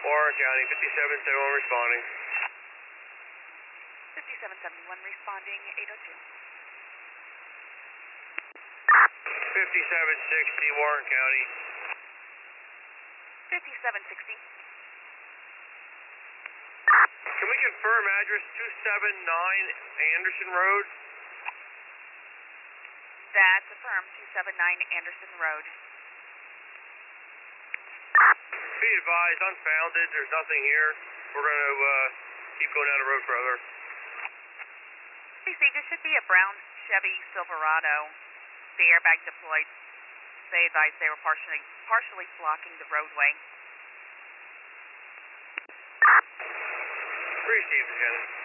Warren County, 5771 responding. 5771 responding, 802. 5760 Warren County. 5760. Can we confirm address 279 Anderson Road? That's affirmed, 279 Anderson Road. Be advised, unfounded, there's nothing here. We're going to keep going down the road further. CC, this should be a brown Chevy Silverado. The airbag deployed. They advised they were partially blocking the roadway. Received, Lieutenant.